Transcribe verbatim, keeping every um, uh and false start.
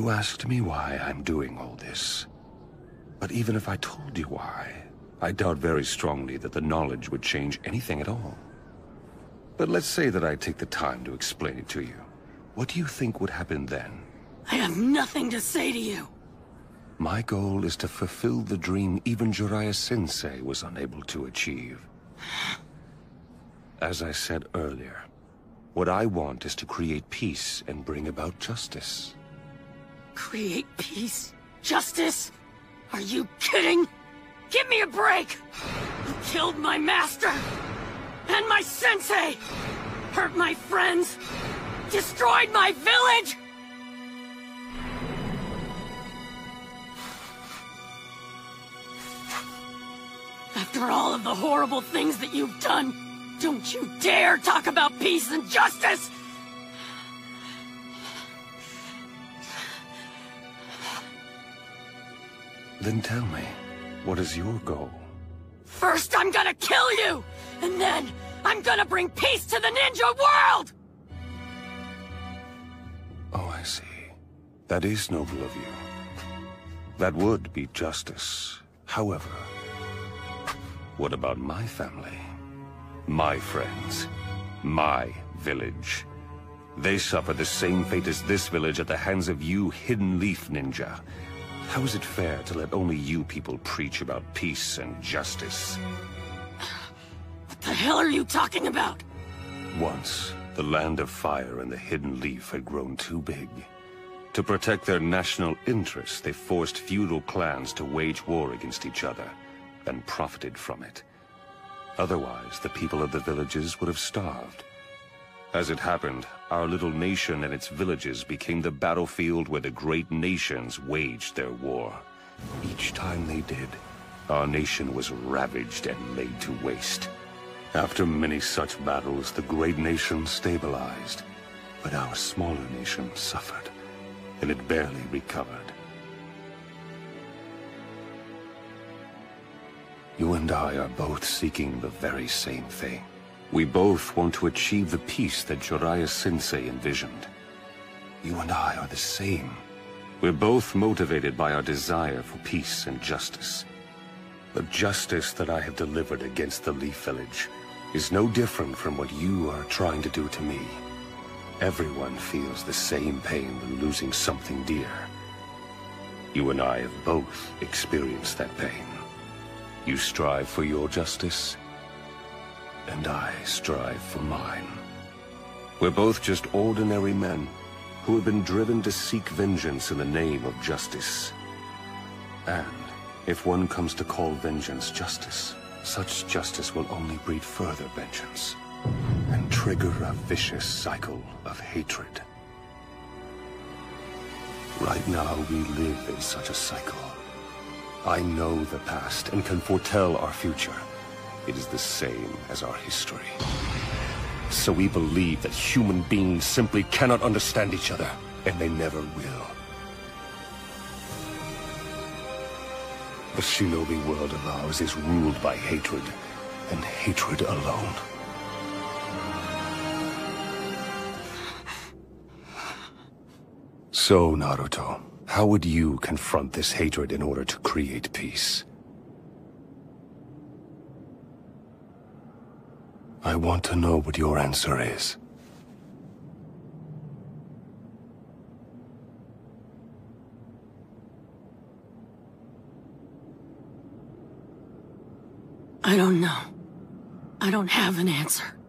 You asked me why I'm doing all this. But even if I told you why, I doubt very strongly that the knowledge would change anything at all. But let's say that I take the time to explain it to you. What do you think would happen then? I have nothing to say to you. My goal is to fulfill the dream even Jiraiya Sensei was unable to achieve. As I said earlier, what I want is to create peace and bring about justice. Create peace? Justice? Are you kidding? Give me a break! You killed my master! And my sensei! Hurt my friends! Destroyed my village! After all of the horrible things that you've done, don't you dare talk about peace and justice! Then tell me, what is your goal? First I'm gonna kill you! And then I'm gonna bring peace to the ninja world! Oh, I see. That is noble of you. That would be justice. However, what about my family? My friends? My village? They suffer the same fate as this village at the hands of you, Hidden Leaf Ninja. How is it fair to let only you people preach about peace and justice? What the hell are you talking about? Once, the Land of Fire and the Hidden Leaf had grown too big. To protect their national interests, they forced feudal clans to wage war against each other, and profited from it. Otherwise, the people of the villages would have starved. As it happened, our little nation and its villages became the battlefield where the great nations waged their war. Each time they did, our nation was ravaged and laid to waste. After many such battles, the great nation stabilized, but our smaller nation suffered, and it barely recovered. You and I are both seeking the very same thing. We both want to achieve the peace that Jiraiya Sensei envisioned. You and I are the same. We're both motivated by our desire for peace and justice. The justice that I have delivered against the Leaf Village is no different from what you are trying to do to me. Everyone feels the same pain when losing something dear. You and I have both experienced that pain. You strive for your justice, and I strive for mine. We're both just ordinary men who have been driven to seek vengeance in the name of justice. And if one comes to call vengeance justice, such justice will only breed further vengeance and trigger a vicious cycle of hatred. Right now, we live in such a cycle. I know the past and can foretell our future. It is the same as our history. So we believe that human beings simply cannot understand each other, and they never will. The shinobi world of ours is ruled by hatred, and hatred alone. So, Naruto, how would you confront this hatred in order to create peace? I want to know what your answer is. I don't know. I don't have an answer.